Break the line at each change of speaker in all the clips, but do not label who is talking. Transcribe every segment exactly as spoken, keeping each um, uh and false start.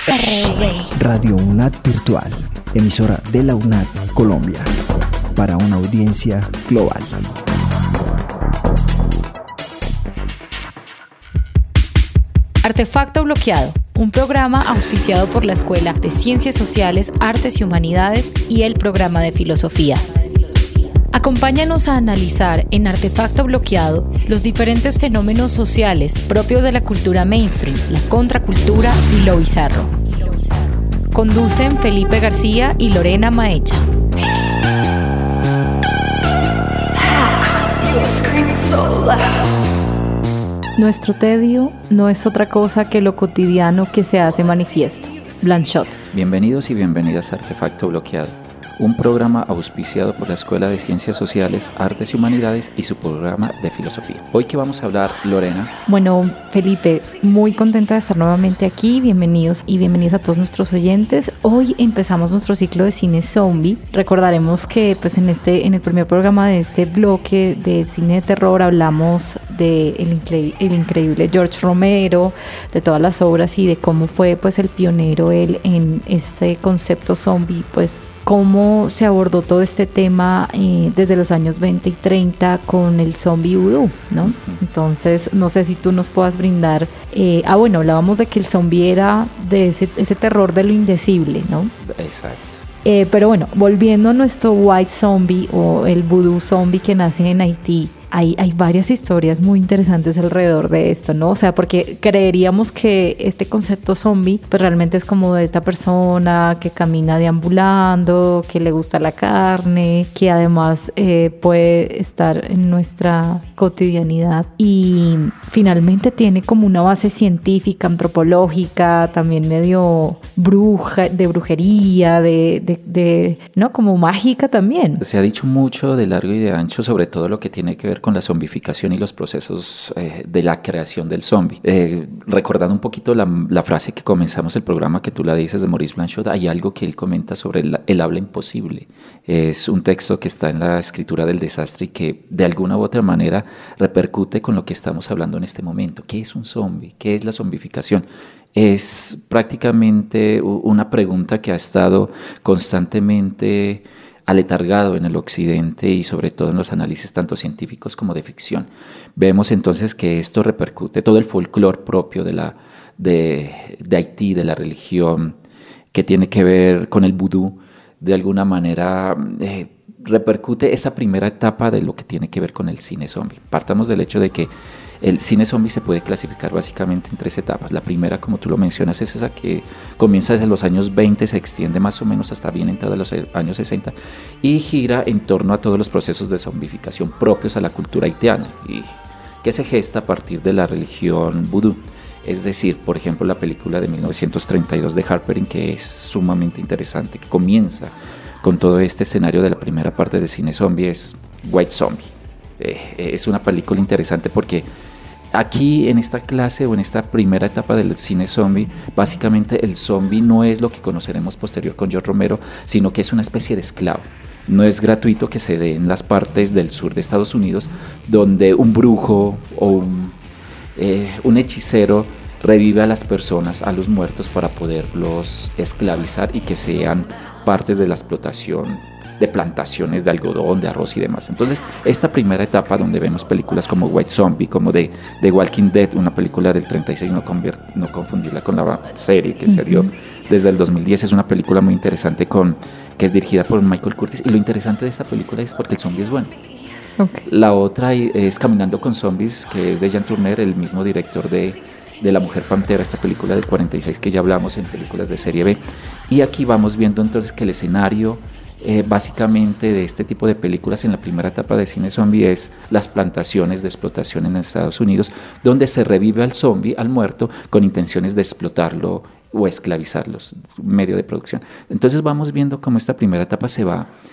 R D.
Radio UNAD Virtual, emisora de la UNAD Colombia, para una audiencia global.
Artefacto Bloqueado, un programa auspiciado por la Escuela de Ciencias Sociales, Artes y Humanidades y el Programa de Filosofía. Acompáñanos a analizar en Artefacto Bloqueado los diferentes fenómenos sociales propios de la cultura mainstream, la contracultura y lo bizarro. Conducen Felipe García y Lorena Maecha. Nuestro tedio no es otra cosa que lo cotidiano que se hace manifiesto. Blanchot.
Bienvenidos y bienvenidas a Artefacto Bloqueado, un programa auspiciado por la Escuela de Ciencias Sociales, Artes y Humanidades y su programa de Filosofía. Hoy que vamos a hablar, Lorena.
Bueno, Felipe, muy contenta de estar nuevamente aquí. Bienvenidos y bienvenidas a todos nuestros oyentes. Hoy empezamos nuestro ciclo de cine zombie. Recordaremos que pues en este en el primer programa de este bloque de cine de terror hablamos de el, incre- el increíble George Romero, de todas las obras y de cómo fue pues el pionero él en este concepto zombie, pues cómo se abordó todo este tema eh, desde los años veinte y treinta con el zombie vudú, ¿no? Entonces, no sé si tú nos puedas brindar... Eh, ah, bueno, hablábamos de que el zombie era de ese, ese terror de lo indecible, ¿no?
Exacto.
Eh, pero bueno, volviendo a nuestro white zombie o el vudú zombie que nace en Haití, Hay, hay varias historias muy interesantes alrededor de esto, ¿no? O sea, porque creeríamos que este concepto zombie pues realmente es como de esta persona que camina deambulando, que le gusta la carne, que además eh, puede estar en nuestra cotidianidad y finalmente tiene como una base científica, antropológica, también medio bruja, de brujería, de, de, de, ¿no? Como mágica también.
Se ha dicho mucho de largo y de ancho sobre todo lo que tiene que ver con la zombificación y los procesos eh, de la creación del zombie. Eh, recordando un poquito la, la frase que comenzamos el programa, que tú la dices, de Maurice Blanchot, hay algo que él comenta sobre el, el habla imposible. Es un texto que está en la escritura del desastre y que de alguna u otra manera repercute con lo que estamos hablando en este momento. ¿Qué es un zombie? ¿Qué es la zombificación? Es prácticamente una pregunta que ha estado constantemente aletargado en el occidente y sobre todo en los análisis tanto científicos como de ficción. Vemos entonces que esto repercute todo el folclore propio de, la, de, de Haití, de la religión, que tiene que ver con el vudú, de alguna manera eh, repercute esa primera etapa de lo que tiene que ver con el cine zombie. Partamos del hecho de que el cine zombie se puede clasificar básicamente en tres etapas. La primera, como tú lo mencionas, es esa que comienza desde los años veinte, se extiende más o menos hasta bien entrada los años sesenta y gira en torno a todos los procesos de zombificación propios a la cultura haitiana y que se gesta a partir de la religión vudú. Es decir, por ejemplo, la película de mil novecientos treinta y dos de Harperin, que es sumamente interesante, que comienza con todo este escenario de la primera parte del cine zombie, es White Zombie. Eh, es una película interesante porque aquí en esta clase o en esta primera etapa del cine zombie, básicamente el zombie no es lo que conoceremos posterior con George Romero, sino que es una especie de esclavo. No es gratuito que se dé en las partes del sur de Estados Unidos donde un brujo o un, eh, un hechicero revive a las personas, a los muertos, para poderlos esclavizar y que sean partes de la explotación de plantaciones de algodón, de arroz y demás. Entonces, esta primera etapa donde vemos películas como White Zombie, como de The Walking Dead, una película del treinta y seis, no, convier- no confundirla con la serie que uh-huh. se dio desde el dos mil diez, es una película muy interesante con, que es dirigida por Michael Curtis, y lo interesante de esta película es porque el zombie es bueno. Okay. La otra es Caminando con Zombies, que es de Jean Tourner, el mismo director de, de La Mujer Pantera, esta película del cuarenta y seis que ya hablamos en películas de serie B, y aquí vamos viendo entonces que el escenario Eh, básicamente de este tipo de películas en la primera etapa de cine zombie es las plantaciones de explotación en Estados Unidos, donde se revive al zombie, al muerto, con intenciones de explotarlo o esclavizarlos, medio de producción. Entonces vamos viendo cómo esta primera etapa se va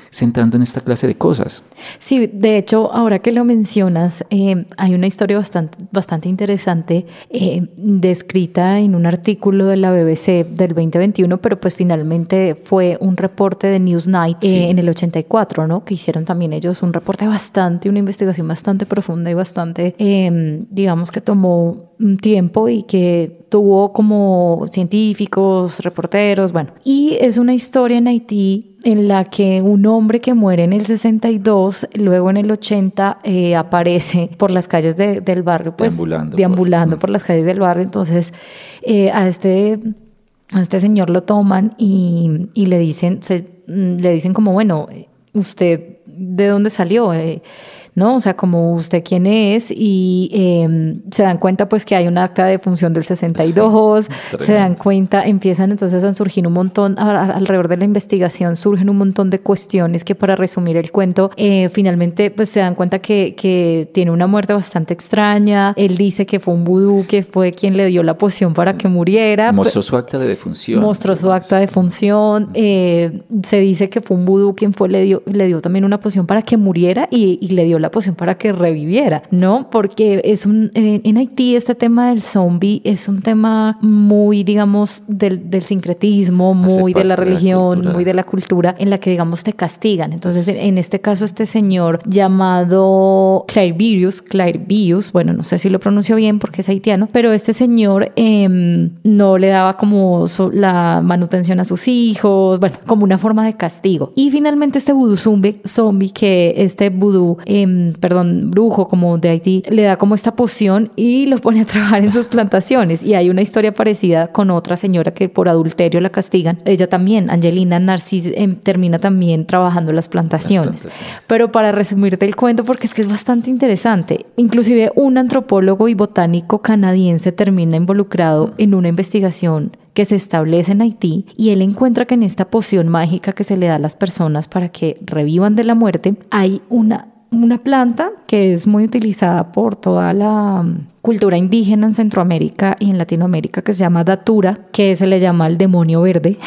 centrando en esta clase de cosas.
Sí, de hecho, ahora que lo mencionas, eh, hay una historia bastante, bastante interesante eh, descrita en un artículo de la B B C del veinte veintiuno, pero pues finalmente fue un reporte de Newsnight eh, sí. en el ochenta y cuatro, ¿no? Que hicieron también ellos un reporte bastante, una investigación bastante profunda y bastante, eh, digamos que tomó un tiempo y que tuvo como científicos, reporteros, bueno. Y es una historia en Haití en la que un hombre que muere en el sesenta y dos, luego en el ochenta eh, aparece por las calles de, del barrio, pues
deambulando,
deambulando
por,
por las calles del barrio. Entonces eh, a este a este señor lo toman y, y le dicen se, le dicen como, bueno, ¿usted de dónde salió? Eh, ¿no? O sea, como usted quién es, y eh, se dan cuenta pues que hay un acta de defunción del sesenta y dos, se dan cuenta, empiezan entonces a surgir un montón, a, a, alrededor de la investigación surgen un montón de cuestiones que, para resumir el cuento, eh, finalmente pues se dan cuenta que, que tiene una muerte bastante extraña. Él dice que fue un vudú, que fue quien le dio la poción para que muriera.
Mostró su acta de defunción.
Mostró su acta de defunción, eh, se dice que fue un vudú quien fue, le dio, le dio también una poción para que muriera y, y le dio la poción para que reviviera, ¿no? Porque es un, eh, en Haití este tema del zombie es un tema muy, digamos, del, del sincretismo, muy de la religión, de la muy de la cultura, en la que, digamos, te castigan. Entonces, en, en este caso, este señor llamado Clairvius, Clairvius, bueno, no sé si lo pronuncio bien porque es haitiano, pero este señor eh, no le daba como so, la manutención a sus hijos, bueno, como una forma de castigo. Y finalmente este vudú zombie, zombie que este vudú, eh, perdón, brujo como de Haití, le da como esta poción y lo pone a trabajar en sus plantaciones. Y hay una historia parecida con otra señora que por adulterio la castigan. Ella también, Angelina Narcís, eh, termina también trabajando las plantaciones. las plantaciones. Pero para resumirte el cuento, porque es que es bastante interesante, inclusive un antropólogo y botánico canadiense termina involucrado en una investigación que se establece en Haití, y él encuentra que en esta poción mágica que se le da a las personas para que revivan de la muerte, hay una una planta que es muy utilizada por toda la cultura indígena en Centroamérica y en Latinoamérica, que se llama datura, que se le llama el demonio verde,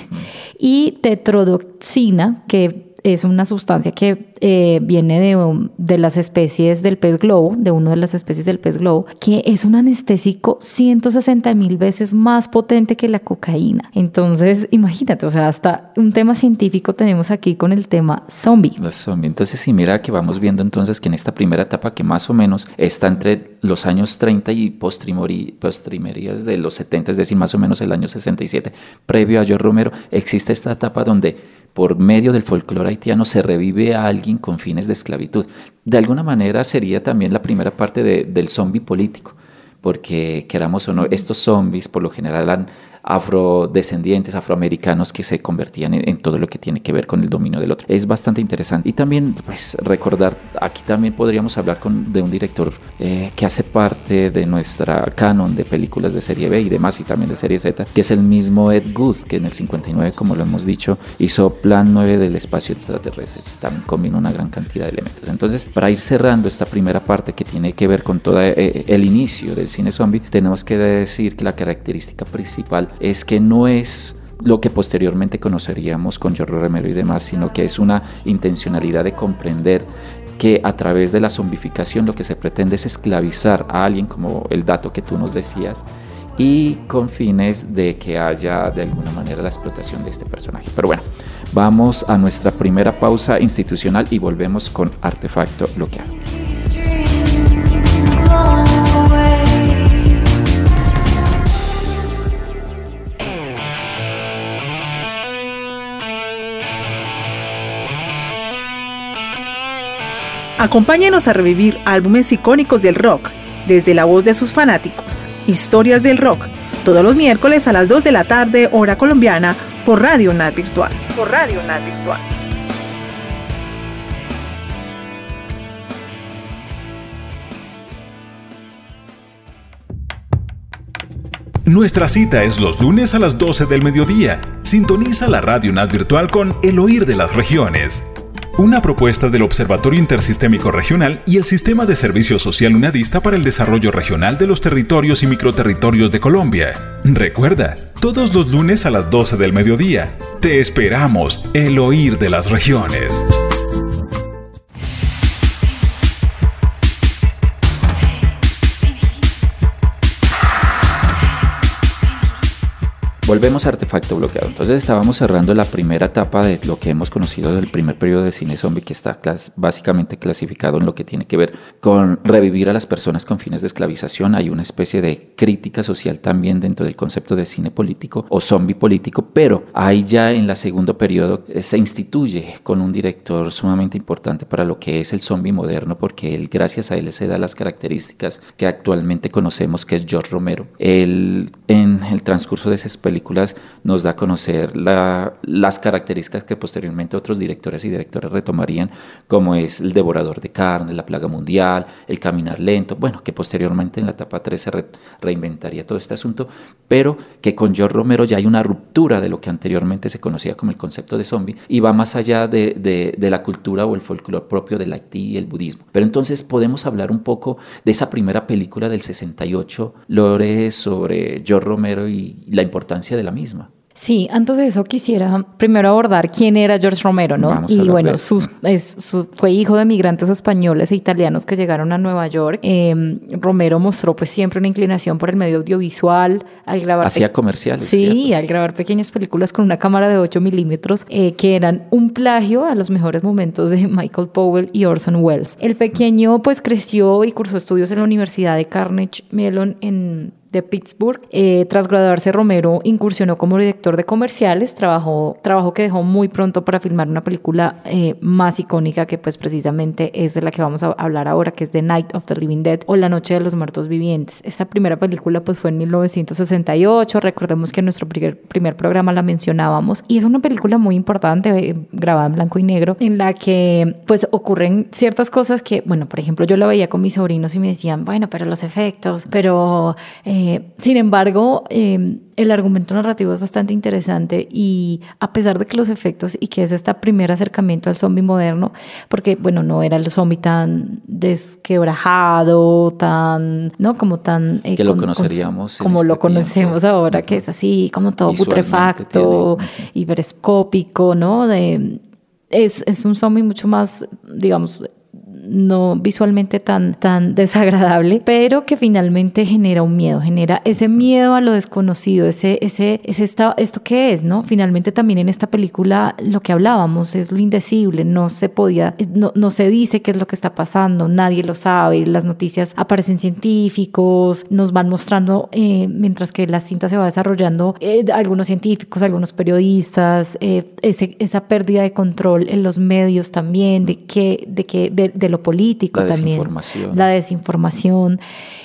y tetrodotoxina, que es una sustancia que eh, viene de, um, de las especies del pez globo, de una de las especies del pez globo, que es un anestésico ciento sesenta mil veces más potente que la cocaína. Entonces, imagínate, o sea, hasta un tema científico tenemos aquí con el tema zombie.
Los zombie. Entonces, sí, mira que vamos viendo entonces que en esta primera etapa, que más o menos está entre los años treinta y postrimerías de los setenta, es decir, más o menos el año sesenta y siete, previo a George Romero, existe esta etapa donde por medio del folclore haitiano se revive a alguien con fines de esclavitud. De alguna manera sería también la primera parte de, del zombie político, porque queramos o no, estos zombies por lo general eran afrodescendientes, afroamericanos que se convertían en, en todo lo que tiene que ver con el dominio del otro. Es bastante interesante. Y también, pues, recordar, aquí también podríamos hablar con, de un director eh, que hace parte de nuestra canon de películas de serie B y demás, y también de serie Z, que es el mismo Ed Wood, que en el cincuenta y nueve, como lo hemos dicho, hizo Plan nueve del espacio extraterrestre. También combina una gran cantidad de elementos. Entonces, para ir cerrando esta primera parte que tiene que ver con todo eh, el inicio del cine zombie, tenemos que decir que la característica principal es que no es lo que posteriormente conoceríamos con George Romero y demás, sino que es una intencionalidad de comprender que a través de la zombificación lo que se pretende es esclavizar a alguien, como el dato que tú nos decías, y con fines de que haya de alguna manera la explotación de este personaje. Pero bueno, vamos a nuestra primera pausa institucional y volvemos con Artefacto Bloqueado.
Acompáñenos a revivir álbumes icónicos del rock, desde la voz de sus fanáticos. Historias del rock, todos los miércoles a las dos de la tarde, hora colombiana, por Radio Nat Virtual. Por Radio Nat Virtual.
Nuestra cita es los lunes a las doce del mediodía. Sintoniza la Radio Nat Virtual con El Oír de las Regiones. Una propuesta del Observatorio Intersistémico Regional y el Sistema de Servicio Social UNADISTA para el Desarrollo Regional de los Territorios y Microterritorios de Colombia. Recuerda, todos los lunes a las doce del mediodía. Te esperamos, el oír de las regiones.
Volvemos a Artefacto Bloqueado. Entonces estábamos cerrando la primera etapa de lo que hemos conocido del primer periodo de cine zombie, que está clas- básicamente clasificado en lo que tiene que ver con revivir a las personas con fines de esclavización. Hay una especie de crítica social también dentro del concepto de cine político o zombie político, pero ahí ya en el segundo periodo eh, se instituye con un director sumamente importante para lo que es el zombie moderno, porque él, gracias a él se da las características que actualmente conocemos, que es George Romero. Él, en el transcurso de esas películas, nos da a conocer la, las características que posteriormente otros directores y directoras retomarían, como es el devorador de carne, la plaga mundial, el caminar lento, bueno, que posteriormente en la etapa tres se re, reinventaría todo este asunto, pero que con George Romero ya hay una ruptura de lo que anteriormente se conocía como el concepto de zombie y va más allá de, de, de la cultura o el folclore propio del Haití y el budismo. Pero entonces podemos hablar un poco de esa primera película del sesenta y ocho, Lore, sobre George Romero y la importancia de la misma.
Sí, antes de eso quisiera primero abordar quién era George Romero, ¿no?
Vamos a
y
hablar
bueno,
de-
sus, es, su- fue hijo de migrantes españoles e italianos que llegaron a Nueva York. Eh, Romero mostró pues siempre una inclinación por el medio audiovisual, al grabar...
Hacía
pe-
comerciales,
Sí,
¿cierto?
al grabar pequeñas películas con una cámara de ocho milímetros, eh, que eran un plagio a los mejores momentos de Michael Powell y Orson Welles. El pequeño pues creció y cursó estudios en la Universidad de Carnegie Mellon en... de Pittsburgh. Eh, tras graduarse, Romero incursionó como director de comerciales, trabajó, trabajo que dejó muy pronto para filmar una película eh, más icónica, que pues precisamente es de la que vamos a hablar ahora, que es The Night of the Living Dead o La Noche de los Muertos Vivientes. Esta primera película pues fue en mil novecientos sesenta y ocho, recordemos que en nuestro primer, primer programa la mencionábamos, y es una película muy importante, eh, grabada en blanco y negro, en la que pues ocurren ciertas cosas que, bueno, por ejemplo, yo la veía con mis sobrinos y me decían, bueno, pero los efectos, pero... Eh, Eh, sin embargo, eh, el argumento narrativo es bastante interesante y a pesar de que los efectos y que es este primer acercamiento al zombie moderno, porque bueno, no era el zombie tan desquebrajado, tan, ¿no? Como tan... Eh,
Que lo
con-
conoceríamos
con-
en
como
este
lo conocemos
tiempo.
ahora,
Ujú.
que es así, como todo
Visualmente
putrefacto,
tiene-
hiperescópico, ¿no? De, es, es un zombie mucho más, digamos... no visualmente tan, tan desagradable, pero que finalmente genera un miedo, genera ese miedo a lo desconocido, ese, ese, ese esta, esto que es, ¿no? Finalmente también en esta película lo que hablábamos es lo indecible, no se podía, no, no se dice qué es lo que está pasando, nadie lo sabe, las noticias aparecen científicos, nos van mostrando, eh, mientras que la cinta se va desarrollando, eh, algunos científicos, algunos periodistas, eh, ese, esa pérdida de control en los medios también, de que, de que, de, de lo político
La
también.
desinformación.
La desinformación.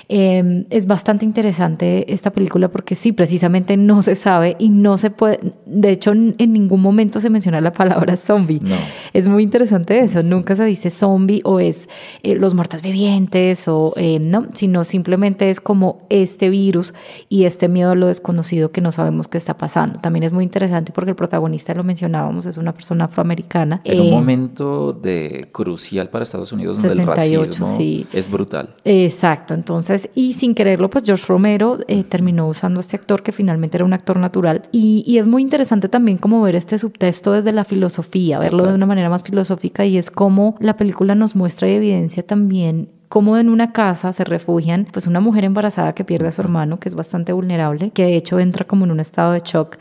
Eh, es bastante interesante esta película porque sí, precisamente no se sabe y no se puede, de hecho en ningún momento se menciona la palabra zombie.
No.
Es muy interesante eso, nunca se dice zombie o es eh, los muertos vivientes o eh, no, sino simplemente es como este virus y este miedo a lo desconocido que no sabemos qué está pasando. También es muy interesante porque el protagonista, lo mencionábamos, es una persona afroamericana.
En un
Eh,
momento de crucial para Estados Unidos, donde el
sesenta y ocho,
racismo
sí.
es brutal.
Exacto, entonces, y sin quererlo, pues George Romero eh, terminó usando a este actor que finalmente era un actor natural. Y, y es muy interesante también como ver este subtexto desde la filosofía, verlo
Total.
de una manera más filosófica, y es como la película nos muestra y evidencia también cómo en una casa se refugian pues una mujer embarazada que pierde a su hermano, que es bastante vulnerable, que de hecho entra como en un estado de shock,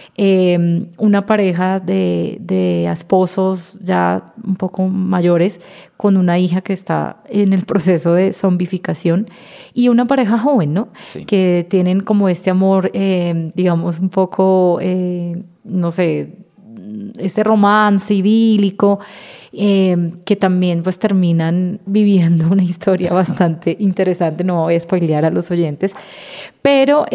eh, una pareja de, de esposos ya un poco mayores con una hija que está en el proceso de zombificación y una pareja joven, ¿no?
Sí.
Que tienen como este amor, eh, digamos, un poco, eh, no sé, este romance idílico, eh, que también pues terminan viviendo una historia bastante interesante. No voy a spoilear a los oyentes, pero eh,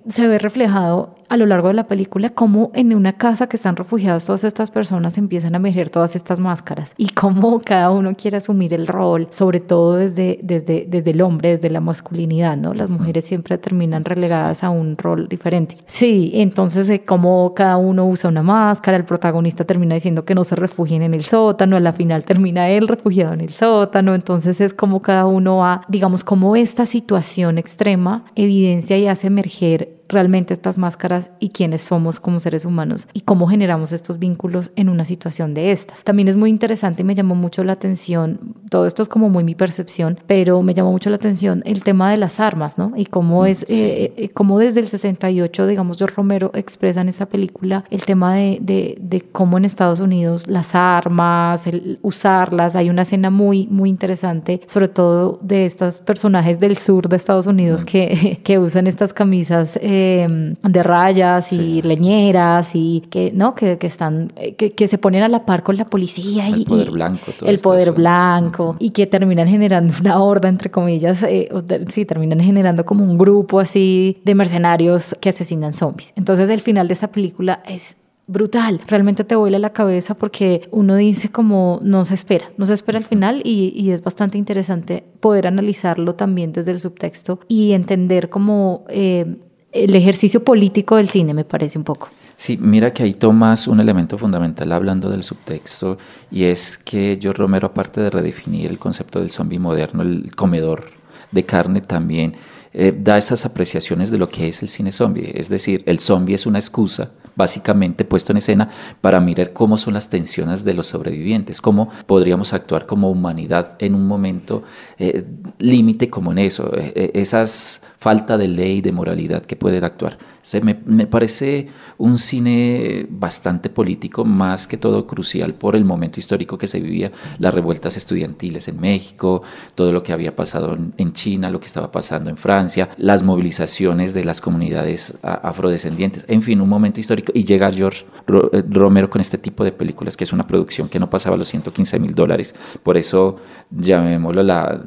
se ve reflejado a lo largo de la película cómo en una casa que están refugiadas todas estas personas empiezan a emerger todas estas máscaras y cómo cada uno quiere asumir el rol, sobre todo desde, desde, desde el hombre, desde la masculinidad, ¿no? Las mujeres siempre terminan relegadas a un rol diferente. Sí, entonces eh, cómo cada uno usa una máscara, el protagonista termina diciendo que no se refugien en el sótano, a la final termina él refugiado en el sótano, entonces es como cada uno va, digamos, como esta situación extrema evidencia y hace emerger realmente estas máscaras y quiénes somos como seres humanos y cómo generamos estos vínculos en una situación de estas. También es muy interesante y me llamó mucho la atención, todo esto es como muy mi percepción, pero me llamó mucho la atención el tema de las armas, ¿no? Y cómo es, sí. eh, eh, cómo desde el sesenta y ocho, digamos, George Romero expresa en esa película el tema de, de, de cómo en Estados Unidos las armas, el usarlas, hay una escena muy, muy interesante, sobre todo de estos personajes del sur de Estados Unidos mm. que, que usan estas camisas eh, de rayas sí. y leñeras y que no que, que están que, que se ponen a la par con la policía y
el poder blanco todo
el poder
eso.
blanco uh-huh. y que terminan generando una horda entre comillas eh, sí terminan generando como un grupo así de mercenarios que asesinan zombies. Entonces el final de esta película es brutal, realmente te vuela la cabeza porque uno dice como no se espera, no se espera al final y, y es bastante interesante poder analizarlo también desde el subtexto y entender como eh, el ejercicio político del cine, me parece un poco.
Sí, mira que ahí tomas un elemento fundamental hablando del subtexto y es que George Romero, aparte de redefinir el concepto del zombie moderno, el comedor de carne también eh, da esas apreciaciones de lo que es el cine zombie, es decir, el zombie es una excusa básicamente puesto en escena para mirar cómo son las tensiones de los sobrevivientes, cómo podríamos actuar como humanidad en un momento eh, límite como en eso, eh, esas falta de ley, de moralidad que pueden actuar. O sea, me, me parece un cine bastante político, más que todo crucial por el momento histórico que se vivía, las revueltas estudiantiles en México, todo lo que había pasado en, en China, lo que estaba pasando en Francia, las movilizaciones de las comunidades afrodescendientes, en fin, un momento histórico. Y llega George Romero con este tipo de películas, que es una producción que no pasaba los ciento quince mil dólares, por eso llamémoslo la,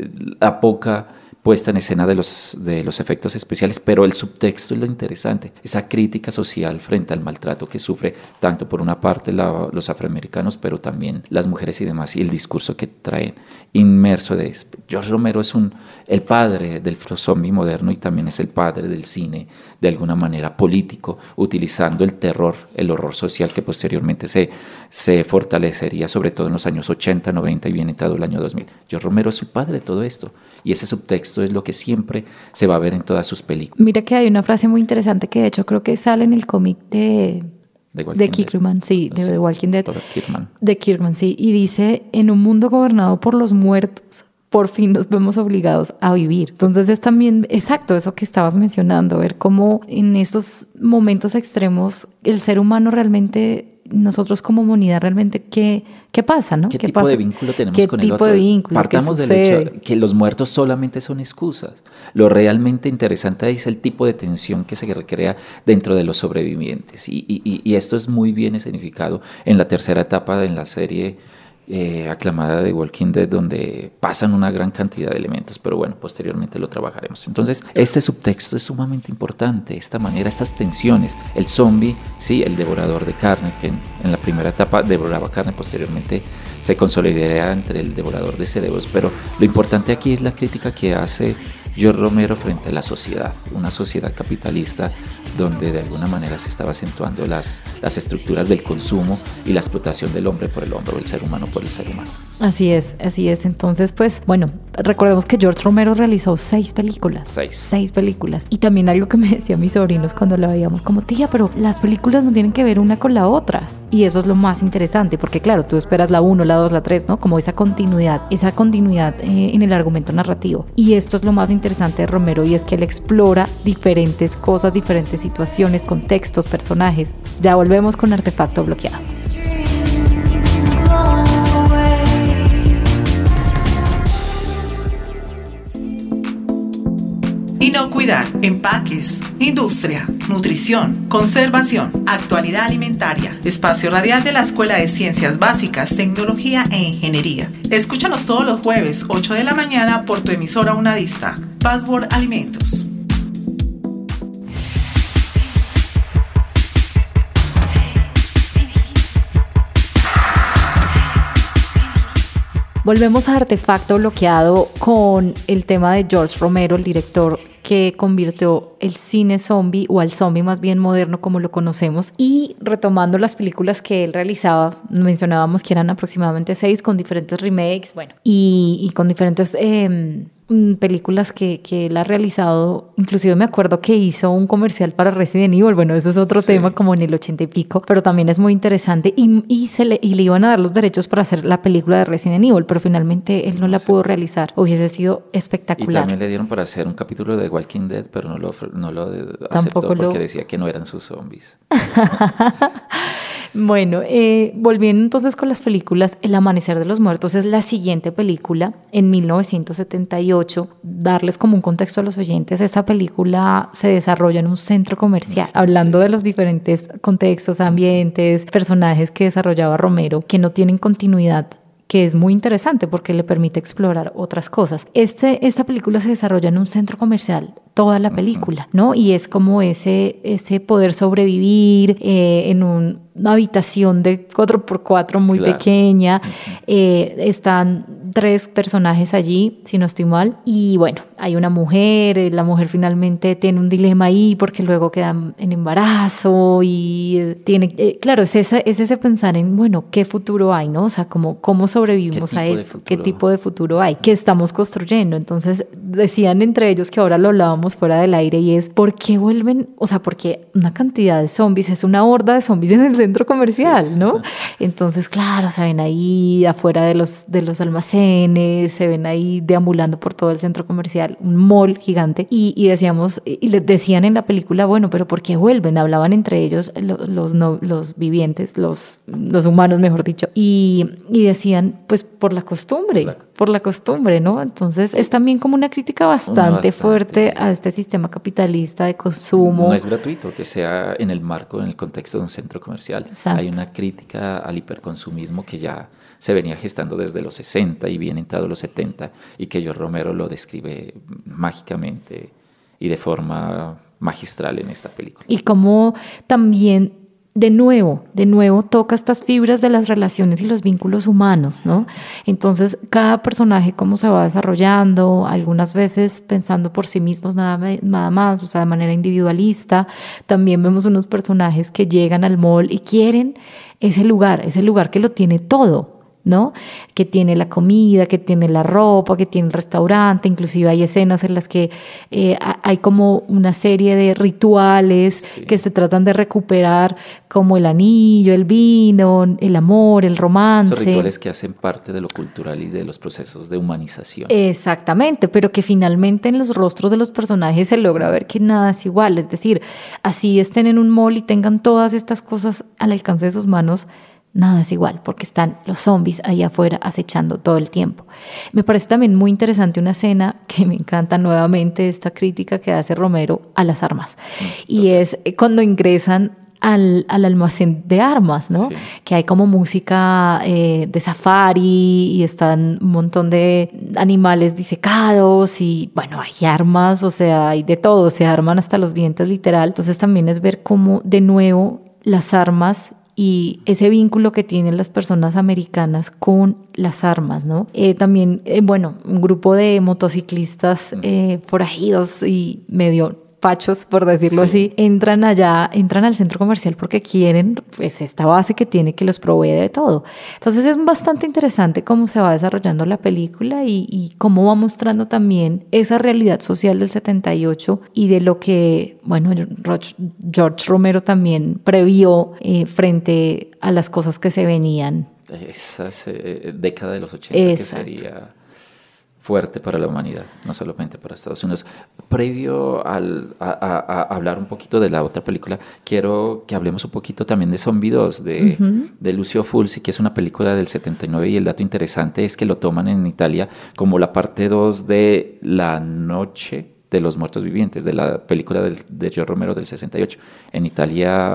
la poca puesta en escena de los, de los efectos especiales, pero el subtexto es lo interesante, esa crítica social frente al maltrato que sufre tanto por una parte la, los afroamericanos, pero también las mujeres y demás, y el discurso que traen inmerso de eso. George Romero es un, el padre del zombie moderno y también es el padre del cine, de alguna manera político, utilizando el terror, el horror social que posteriormente se, se fortalecería, sobre todo en los años ochenta, noventa y bien entrado el año dos mil. George Romero es el padre de todo esto, y ese subtexto es lo que siempre se va a ver en todas sus películas.
Mira que hay una frase muy interesante que de hecho creo que sale en el cómic de, de Kirkman, sí, de The Walking Dead.
Kirkman.
De Kirkman, sí, y dice, en un mundo gobernado por los muertos, por fin nos vemos obligados a vivir. Entonces es también exacto eso que estabas mencionando, ver cómo en estos momentos extremos el ser humano realmente, nosotros como humanidad realmente, ¿qué, qué pasa? ¿no?
¿Qué,
¿Qué
tipo
pasa?
de vínculo tenemos
¿Qué
con el
tipo
otro?
De vínculo,
Partamos del hecho que los muertos solamente son excusas. Lo realmente interesante es el tipo de tensión que se recrea dentro de los sobrevivientes. Y, y, y esto es muy bien escenificado en la tercera etapa de la serie Eh, aclamada de Walking Dead, donde pasan una gran cantidad de elementos, pero bueno, posteriormente lo trabajaremos. Entonces, este subtexto es sumamente importante, esta manera, estas tensiones. El zombie, sí, el devorador de carne, que en, en la primera etapa devoraba carne, posteriormente se consolidaría entre el devorador de cerebros, pero lo importante aquí es la crítica que hace George Romero frente a la sociedad, una sociedad capitalista donde de alguna manera se estaba acentuando las, las estructuras del consumo y la explotación del hombre por el hombre, o el ser humano por el ser humano.
Así es, así es. Entonces, pues, bueno, recordemos que George Romero realizó seis películas.
Seis.
Seis películas. Y también algo que me decían mis sobrinos cuando la veíamos, como, tía, pero las películas no tienen que ver una con la otra. Y eso es lo más interesante, porque claro, tú esperas la uno, la dos, la tres, ¿no? Como esa continuidad, esa continuidad eh, en el argumento narrativo. Y esto es lo más interesante de Romero, y es que él explora diferentes cosas, diferentes situaciones, contextos, personajes. Ya volvemos con Artefacto Bloqueado.
Inocuidad, empaques, industria, nutrición, conservación, actualidad alimentaria. Espacio radial de la Escuela de Ciencias Básicas, Tecnología e Ingeniería. Escúchanos todos los jueves, ocho de la mañana, por tu emisora unadista. Password Alimentos.
Volvemos a Artefacto Bloqueado con el tema de George Romero, el director que convirtió el cine zombie, o al zombie más bien moderno como lo conocemos, y retomando las películas que él realizaba, mencionábamos que eran aproximadamente seis, con diferentes remakes, bueno, y, y con diferentes eh, películas que, que él ha realizado. Inclusive me acuerdo que hizo un comercial para Resident Evil, bueno, eso es otro sí. tema, como en el ochenta y pico, pero también es muy interesante, y, y, se le, y le iban a dar los derechos para hacer la película de Resident Evil, pero finalmente él no la sí. pudo realizar. Hubiese sido espectacular.
Y también le dieron para hacer un capítulo de Walking Dead, pero no lo, no lo aceptó porque lo... decía que no eran sus zombies.
Bueno, eh, volviendo entonces con las películas, El Amanecer de los Muertos es la siguiente película, en mil novecientos setenta y ocho. Darles como un contexto a los oyentes, esta película se desarrolla en un centro comercial, hablando de los diferentes contextos, ambientes, personajes que desarrollaba Romero, que no tienen continuidad, que es muy interesante porque le permite explorar otras cosas. Este, esta película se desarrolla en un centro comercial, toda la película, ¿no? Y es como ese, ese poder sobrevivir eh, en un, una habitación de cuatro por cuatro muy claro. pequeña. Eh, están tres personajes allí, si no estoy mal, y bueno, hay una mujer, la mujer finalmente tiene un dilema ahí porque luego queda en embarazo y eh, tiene, eh, claro, es ese, es ese pensar en, bueno, ¿qué futuro hay, no? O sea, como, ¿cómo sobrevivimos a esto? ¿Qué tipo de futuro hay? ¿Qué estamos construyendo? Entonces, decían entre ellos, que ahora lo hablábamos fuera del aire, y es, ¿por qué vuelven? O sea, porque una cantidad de zombies, es una horda de zombies en el centro comercial, sí. ¿no? Entonces, claro, se ven ahí afuera de los, de los almacenes, se ven ahí deambulando por todo el centro comercial, un mall gigante, y, y decíamos, y les decían en la película, bueno, pero ¿por qué vuelven? Hablaban entre ellos los, los, no, los vivientes, los, los humanos, mejor dicho, y, y decían, pues por la costumbre, claro. por la costumbre, ¿no? Entonces es también como una crítica bastante, una bastante fuerte a este sistema capitalista de consumo.
No es gratuito que sea en el marco, en el contexto de un centro comercial. Exacto. Hay una crítica al hiperconsumismo que ya se venía gestando desde los sesenta y bien entrado los setenta, y que George Romero lo describe mágicamente y de forma magistral en esta película.
Y como también de nuevo, de nuevo toca estas fibras de las relaciones y los vínculos humanos, ¿no? Entonces, cada personaje cómo se va desarrollando, algunas veces pensando por sí mismos nada, nada más, o sea, de manera individualista. También vemos unos personajes que llegan al mall y quieren ese lugar, ese lugar que lo tiene todo, ¿no? Que tiene la comida, que tiene la ropa, que tiene el restaurante. Inclusive hay escenas en las que eh, hay como una serie de rituales sí. que se tratan de recuperar, como el anillo, el vino, el amor, el romance.
Son rituales que hacen parte de lo cultural y de los procesos de humanización.
Exactamente, pero que finalmente en los rostros de los personajes se logra ver que nada es igual. Es decir, así estén en un mall y tengan todas estas cosas al alcance de sus manos, nada es igual, porque están los zombies ahí afuera acechando todo el tiempo. Me parece también muy interesante una escena que me encanta, nuevamente esta crítica que hace Romero a las armas. Y es cuando ingresan al, al almacén de armas, ¿no? Sí. Que hay como música eh, de safari y están un montón de animales disecados y bueno, hay armas, o sea, hay de todo, se arman hasta los dientes literal. Entonces también es ver cómo de nuevo las armas y ese vínculo que tienen las personas americanas con las armas, ¿no? Eh, también, eh, bueno, un grupo de motociclistas eh, forajidos y medio pachos, por decirlo sí. así, entran allá, entran al centro comercial porque quieren, pues, esta base que tiene, que los provee de todo. Entonces es bastante interesante cómo se va desarrollando la película y, y cómo va mostrando también esa realidad social del setenta y ocho y de lo que, bueno, George Romero también previó eh, frente a las cosas que se venían.
Esa eh, década de los ochenta Exacto. que sería fuerte para la humanidad, no solamente para Estados Unidos. Previo al, a, a, a hablar un poquito de la otra película, quiero que hablemos un poquito también de Zombie dos, de, uh-huh. de Lucio Fulci, que es una película del setenta y nueve, y el dato interesante es que lo toman en Italia como la parte dos de La Noche de los Muertos Vivientes, de la película del, de George Romero del sesenta y ocho. En Italia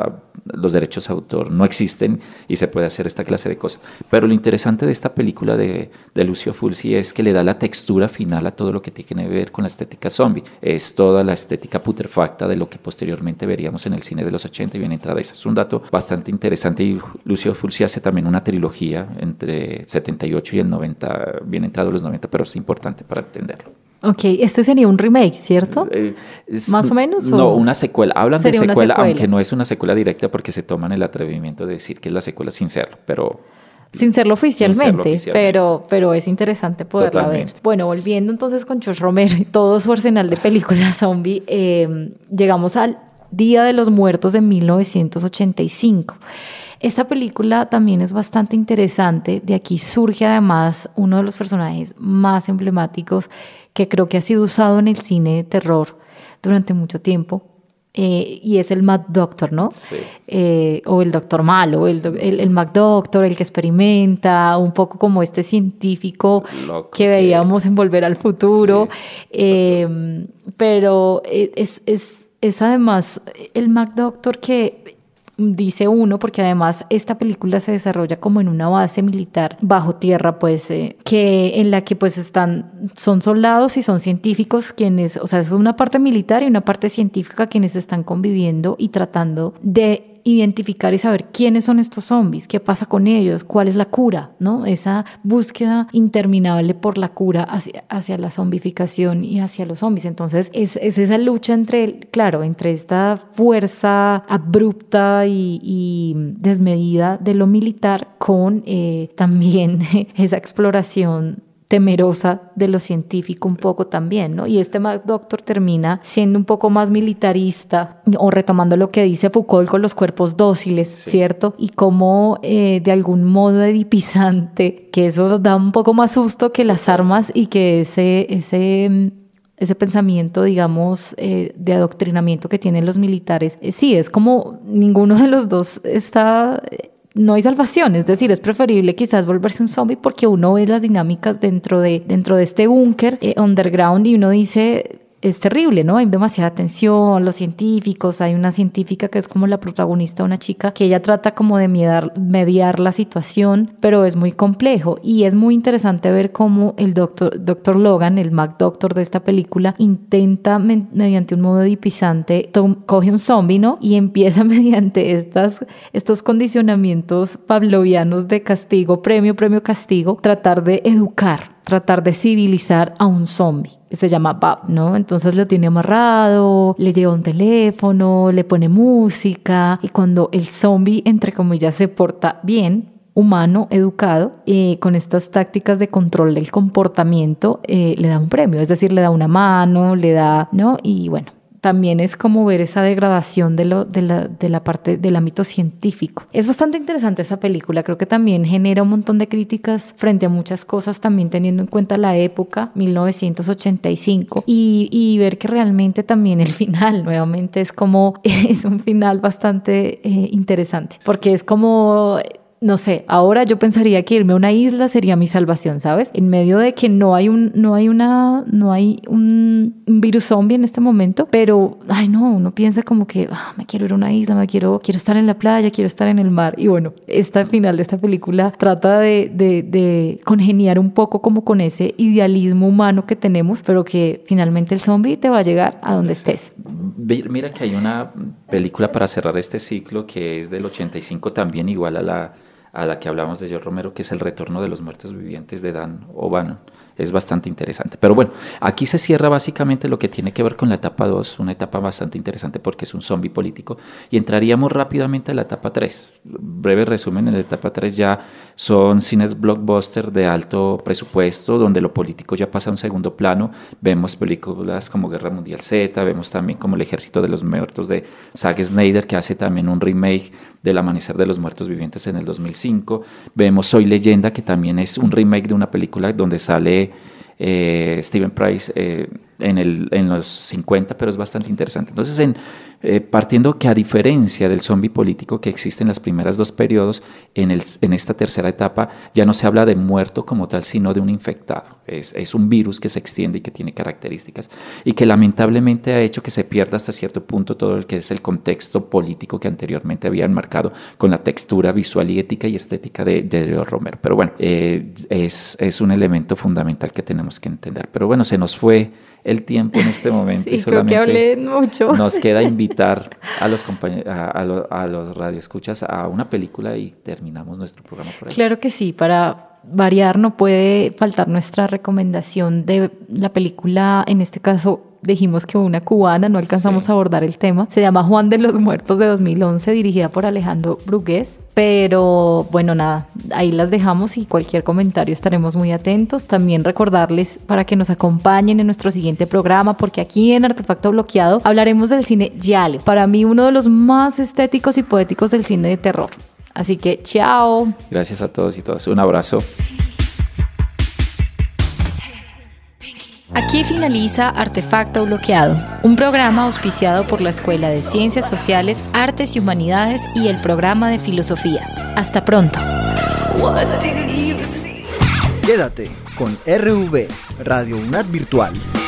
los derechos de autor no existen y se puede hacer esta clase de cosas. Pero lo interesante de esta película de, de Lucio Fulci es que le da la textura final a todo lo que tiene que ver con la estética zombie. Es toda la estética putrefacta de lo que posteriormente veríamos en el cine de los ochenta y bien entrada. Eso es un dato bastante interesante y Lucio Fulci hace también una trilogía entre setenta y ocho y el noventa, bien entrado los noventa, pero es importante para entenderlo.
Ok, este sería un remake, ¿cierto?
Eh, es,
¿Más o menos?
No,
o?
una secuela. Hablan de
secuela,
secuela, aunque no es una secuela directa porque se toman el atrevimiento de decir que es la secuela sin serlo, pero...
Sin serlo oficialmente,
sin serlo oficialmente.
Pero, pero es interesante poderla
Totalmente.
ver. Bueno, volviendo entonces con George Romero y todo su arsenal de películas zombie, eh, llegamos al Día de los Muertos de mil novecientos ochenta y cinco. Esta película también es bastante interesante. De aquí surge además uno de los personajes más emblemáticos que creo que ha sido usado en el cine de terror durante mucho tiempo. Eh, y es el Mad Doctor, ¿no?
Sí.
Eh, o el Doctor Malo, el, el, el Mad Doctor, el que experimenta, un poco como este científico
Loco
que veíamos en Volver al Futuro.
Sí.
Eh, pero es, es, es además el Mad Doctor que... dice uno, porque además esta película se desarrolla como en una base militar bajo tierra, pues, eh, que en la que pues están, son soldados y son científicos quienes, o sea, es una parte militar y una parte científica quienes están conviviendo y tratando de identificar y saber quiénes son estos zombies, qué pasa con ellos, cuál es la cura, ¿no? Esa búsqueda interminable por la cura hacia, hacia la zombificación y hacia los zombies. Entonces, es, es esa lucha entre, claro, entre esta fuerza abrupta y, y desmedida de lo militar con eh, también esa exploración temerosa de lo científico un poco también, ¿no? Y este Mad Doctor termina siendo un poco más militarista o retomando lo que dice Foucault con los cuerpos dóciles, sí. ¿Cierto? Y como eh, de algún modo edipizante, que eso da un poco más susto que las armas y que ese... ese ese pensamiento, digamos, eh, de adoctrinamiento que tienen los militares, eh, sí, es como ninguno de los dos está... Eh, no hay salvación, es decir, es preferible quizás volverse un zombie porque uno ve las dinámicas dentro de, dentro de este búnker eh, underground y uno dice... es terrible, ¿no? Hay demasiada tensión, los científicos, hay una científica que es como la protagonista, una chica, que ella trata como de mediar, mediar la situación, pero es muy complejo y es muy interesante ver cómo el doctor, doctor Logan, el Mad Doctor de esta película, intenta me, mediante un modo edipizante, to- coge un zombie, ¿no? Y empieza mediante estas, estos condicionamientos pavlovianos de castigo, premio, premio, castigo, tratar de educar, tratar de civilizar a un zombie. Se llama Bob, ¿no? Entonces lo tiene amarrado, le lleva un teléfono, le pone música y cuando el zombie, entre comillas, se porta bien, humano, educado, eh, con estas tácticas de control del comportamiento, eh, le da un premio, es decir, le da una mano, le da, ¿no? Y bueno, también es como ver esa degradación de, lo, de, la, de la parte del ámbito científico. Es bastante interesante esa película, creo que también genera un montón de críticas frente a muchas cosas, también teniendo en cuenta la época, mil novecientos ochenta y cinco, y, y ver que realmente también el final, nuevamente, es como, es un final bastante eh, interesante, porque es como... No sé, ahora yo pensaría que irme a una isla sería mi salvación, ¿sabes? En medio de que no hay un, no hay una, no hay un, un virus zombie en este momento, pero, ay no, uno piensa como que ah, me quiero ir a una isla, me quiero, quiero estar en la playa, quiero estar en el mar. Y bueno, esta final de esta película trata de, de, de congeniar un poco como con ese idealismo humano que tenemos, pero que finalmente el zombie te va a llegar a donde estés.
Mira que hay una película para cerrar este ciclo que es del ochenta y cinco también, igual a la a la que hablamos de George Romero, que es El Retorno de los Muertos Vivientes de Dan O'Bannon. Es bastante interesante. Pero bueno, aquí se cierra básicamente lo que tiene que ver con la etapa dos, una etapa bastante interesante porque es un zombie político, y entraríamos rápidamente a la etapa tres. Breve resumen, en la etapa tres ya son cines blockbuster de alto presupuesto, donde lo político ya pasa a un segundo plano. Vemos películas como Guerra Mundial Z, vemos también como El Ejército de los Muertos de Zack Snyder, que hace también un remake del Amanecer de los Muertos Vivientes en el dos mil cinco. Vemos Soy Leyenda, que también es un remake de una película donde sale eh, Steven Price, eh, en, el, en los cincuenta, pero es bastante interesante. Entonces, en, eh, partiendo que a diferencia del zombie político que existe en las primeras dos periodos, en, el, en esta tercera etapa ya no se habla de muerto como tal, sino de un infectado. Es, es un virus que se extiende y que tiene características y que lamentablemente ha hecho que se pierda hasta cierto punto todo el que es el contexto político que anteriormente había enmarcado con la textura visual y ética y estética de, de George Romero. Pero bueno, eh, es, es un elemento fundamental que tenemos que entender. Pero bueno, se nos fue el tiempo en este momento
sí,
y solamente
creo que hablé mucho.
Nos queda invitar a los, compañeros, a, a, lo, a los radioescuchas a una película y terminamos nuestro programa por ahí.
Claro que sí, para variar no puede faltar nuestra recomendación de la película, en este caso dijimos que una cubana, no alcanzamos sí. a abordar el tema, se llama Juan de los Muertos de dos mil once, dirigida por Alejandro Brugués, pero bueno, nada, ahí las dejamos y cualquier comentario estaremos muy atentos. También recordarles para que nos acompañen en nuestro siguiente programa, porque aquí en Artefacto Bloqueado hablaremos del cine giallo, para mí uno de los más estéticos y poéticos del cine de terror. Así que chao.
Gracias a todos y todas, un abrazo.
Aquí finaliza Artefacto Bloqueado, un programa auspiciado por la Escuela de Ciencias Sociales, Artes y Humanidades y el Programa de Filosofía. Hasta pronto.
Quédate con R V, Radio UNAD Virtual.